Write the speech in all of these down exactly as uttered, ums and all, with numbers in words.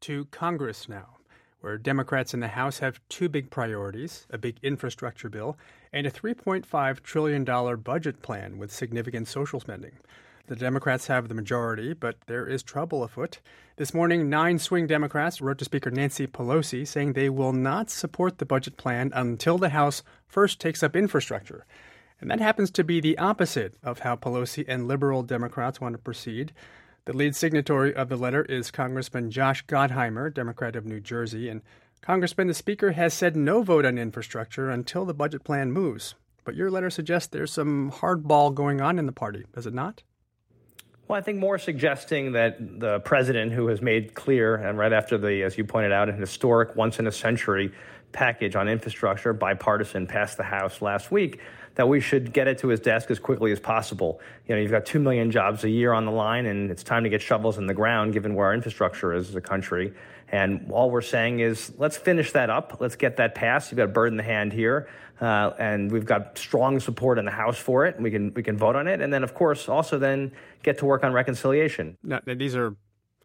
to Congress now, where Democrats in the House have two big priorities, a big infrastructure bill and a three point five trillion dollars budget plan with significant social spending. The Democrats have the majority, but there is trouble afoot. This morning, nine swing Democrats wrote to Speaker Nancy Pelosi saying they will not support the budget plan until the House first takes up infrastructure. And that happens to be the opposite of how Pelosi and liberal Democrats want to proceed. The lead signatory of the letter is Congressman Josh Gottheimer, Democrat of New Jersey. And Congressman, the Speaker has said no vote on infrastructure until the budget plan moves. But your letter suggests there's some hardball going on in the party, does it not? Well, I think more suggesting that the president, who has made clear, and right after the, as you pointed out, an historic once-in-a-century package on infrastructure, bipartisan, passed the House last week, that we should get it to his desk as quickly as possible. You know, you've got two million jobs a year on the line, and it's time to get shovels in the ground, given where our infrastructure is as a country. And all we're saying is, let's finish that up. Let's get that passed. You've got a bird in the hand here. Uh, and we've got strong support in the House for it. We can we can vote on it. And then, of course, also then get to work on reconciliation. Now, these are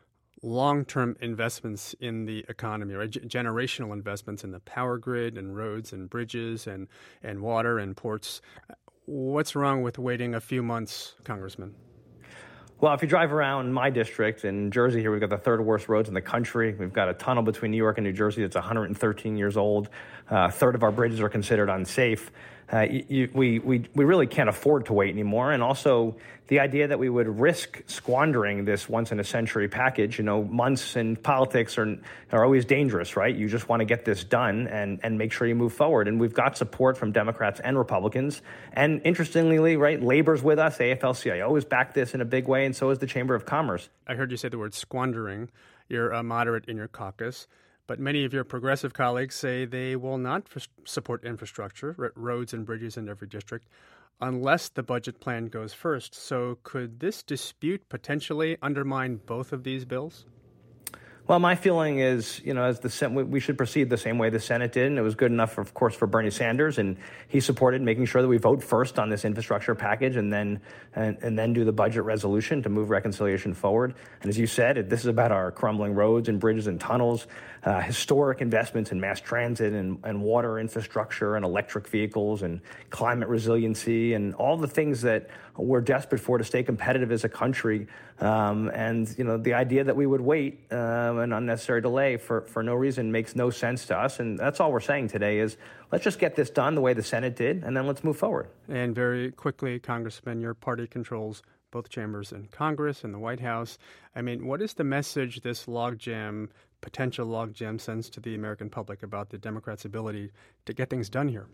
long-term investments in the economy, right? G- generational investments in the power grid and roads and bridges and, and water and ports. What's wrong with waiting a few months, Congressman? Well, if you drive around my district in Jersey here, we've got the third worst roads in the country. We've got a tunnel between New York and New Jersey that's one hundred thirteen years old. Uh, a third of our bridges are considered unsafe. Uh, you, we, we, we really can't afford to wait anymore. And also the idea that we would risk squandering this once-in-a-century package, you know, months in politics are, are always dangerous, right? You just want to get this done and, and make sure you move forward. And we've got support from Democrats and Republicans. And interestingly, right, Labor's with us. A F L C I O has backed this in a big way, and so is the Chamber of Commerce. I heard you say the word squandering. You're a moderate in your caucus. But many of your progressive colleagues say they will not f- support infrastructure, r- roads and bridges in every district, unless the budget plan goes first. So could this dispute potentially undermine both of these bills? Well, my feeling is, you know, as the we should proceed the same way the Senate did, and it was good enough, of course, for Bernie Sanders, and he supported making sure that we vote first on this infrastructure package, and then and, and then do the budget resolution to move reconciliation forward. And as you said, this is about our crumbling roads and bridges and tunnels, uh, historic investments in mass transit and, and water infrastructure and electric vehicles and climate resiliency and all the things that we're desperate for to stay competitive as a country. Um, and, you know, the idea that we would wait um, an unnecessary delay for, for no reason makes no sense to us. And that's all we're saying today is let's just get this done the way the Senate did, and then let's move forward. And very quickly, Congressman, your party controls both chambers in Congress and the White House. I mean, what is the message this logjam, potential logjam, sends to the American public about the Democrats' ability to get things done here?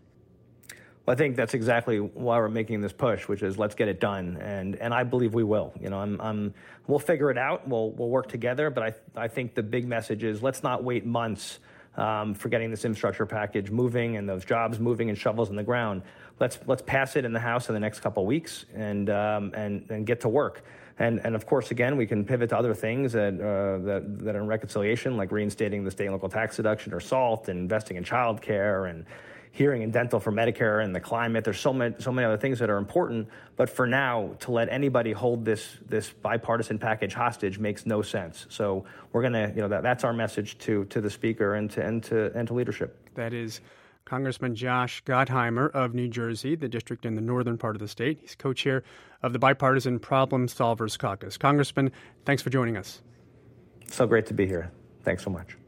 I think that's exactly why we're making this push, which is let's get it done, and and I believe we will. You know, I'm, I'm we'll figure it out. We'll we'll work together. But I I think the big message is let's not wait months um, for getting this infrastructure package moving and those jobs moving and shovels in the ground. Let's let's pass it in the House in the next couple of weeks and um, and and get to work. And and of course, again, we can pivot to other things that uh, that that are in reconciliation, like reinstating the state and local tax deduction or SALT, and investing in child care and hearing and dental for Medicare and the climate. There's so many, so many other things that are important. But for now, to let anybody hold this this bipartisan package hostage makes no sense. So we're going to, you know, that, that's our message to to the Speaker and to, and to and to leadership. That is Congressman Josh Gottheimer of New Jersey, the district in the northern part of the state. He's co-chair of the Bipartisan Problem Solvers Caucus. Congressman, thanks for joining us. So great to be here. Thanks so much.